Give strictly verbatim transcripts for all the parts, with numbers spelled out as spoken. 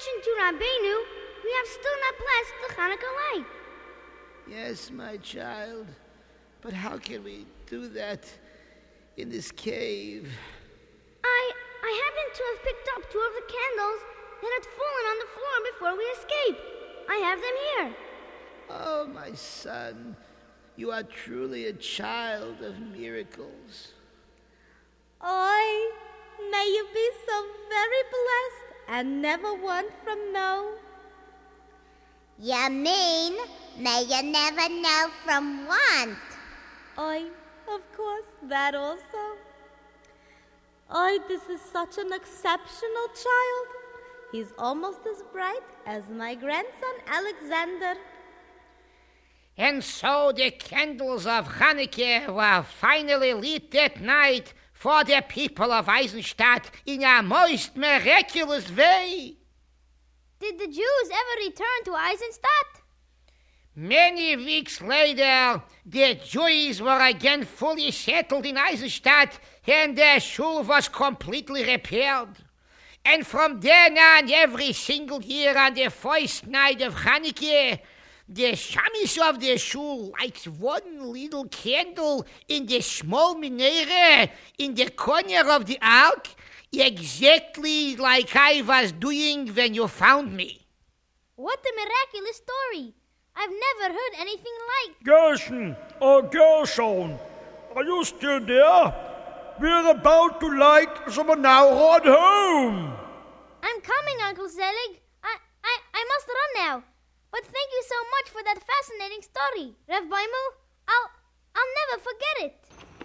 mentioned to Rabbeinu, we have still not blessed the Hanukkah light. Yes, my child, but how can we do that in this cave? I I happened to have picked up two of the candles that had fallen on the floor before we escaped. I have them here. Oh, my son, you are truly a child of miracles. Oi, may you be so very blessed and never want from no. You mean, may you never know from want? Oi, of course, that also. Oi, this is such an exceptional child. He's almost as bright as my grandson Alexander. And so the candles of Hanukkah were finally lit that night for the people of Eisenstadt in a most miraculous way. Did the Jews ever return to Eisenstadt? Many weeks later, the Jews were again fully settled in Eisenstadt, and the shul was completely repaired. And from then on, every single year on the first night of Hanukkah, the shamis of the shul lights one little candle in the small menorah in the corner of the ark, exactly like I was doing when you found me. What a miraculous story! I've never heard anything like. Gershon, or Gershon, are you still there? We're about to light the menorah at home. I'm coming, Uncle Zelig. I, I, I must run now. But thank you so much for that fascinating story, Rev Baimu. I'll, I'll never forget it.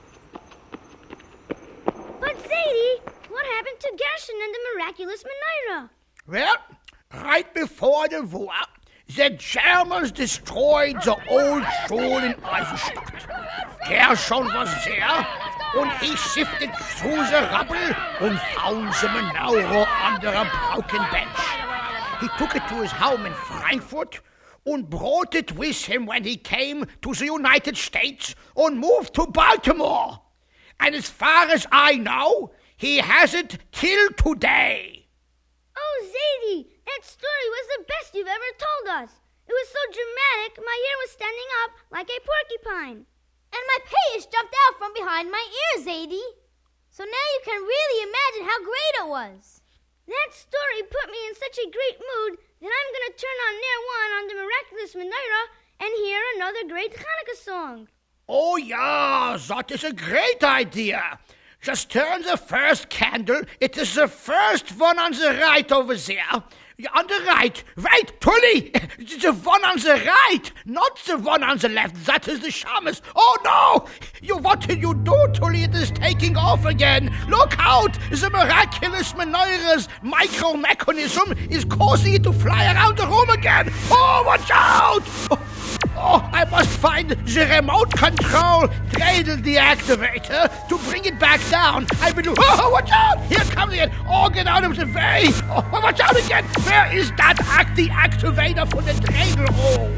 But Zadie, what happened to Gershon and the miraculous menorah? Well, right before the war, the Germans destroyed the old shul in Eisenstadt. Gershon was there, and he sifted through the rubble and found the menorah under a broken bench. He took it to his home in Frankfurt and brought it with him when he came to the United States and moved to Baltimore. And as far as I know, he has it till today. Oh, Zadie, that story was the best you've ever told us. It was so dramatic, my hair was standing up like a porcupine. And my page jumped out from behind my ear, Zadie. So now you can really imagine how great it was. That story put me in such a great mood that I'm going to turn on Nair one on the miraculous menorah and hear another great Hanukkah song. Oh, yeah, that is a great idea. Just turn the first candle. It is the first one on the right over there. On the right. Right, Tully. The one on the right, not the one on the left. That is the shamus. Oh, no. You, what did you do, Tully? It is taking off again. Look out. The miraculous menorah's micro-mechanism is causing it to fly around the room again. Oh, watch out. Oh. Oh, I must find the remote control dreidel deactivator to bring it back down. I will do... Oh, watch out! Here comes it! Oh, get out of the way! Oh, watch out again! Where is that act deactivator for the dreidel? Oh.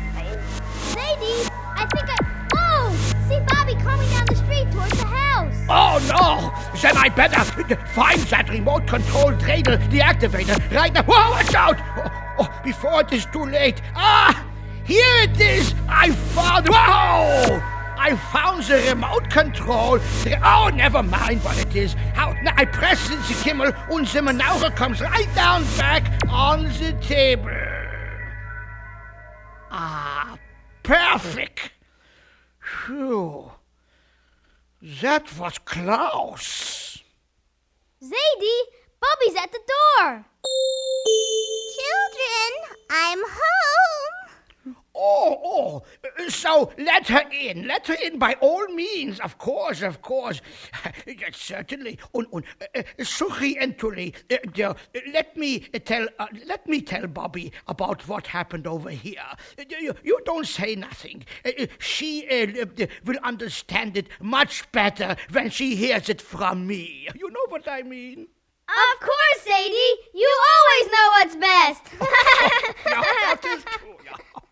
Zadie, I think I... Oh! See Bobby coming down the street towards the house. Oh, no! Then I better find that remote control dreidel deactivator right now. Oh, watch out! Oh, oh, before it is too late. Ah! Here it is! I found... Whoa! I found the remote control. Oh, never mind what it is. How? I press the Kimmel and the menorah comes right down back on the table. Ah, perfect. Phew. That was close. Zadie, Bobby's at the door. Children, I'm home. Oh, oh, so let her in. Let her in by all means. Of course, of course. Yes, certainly. Und, und, uh, Suchi and Tully, uh, uh, let me tell uh, let me tell Bobby about what happened over here. Uh, you, you don't say nothing. Uh, she uh, will understand it much better when she hears it from me. You know what I mean? Of course, Zadie. You always know what's best. Yeah, that is true, yeah.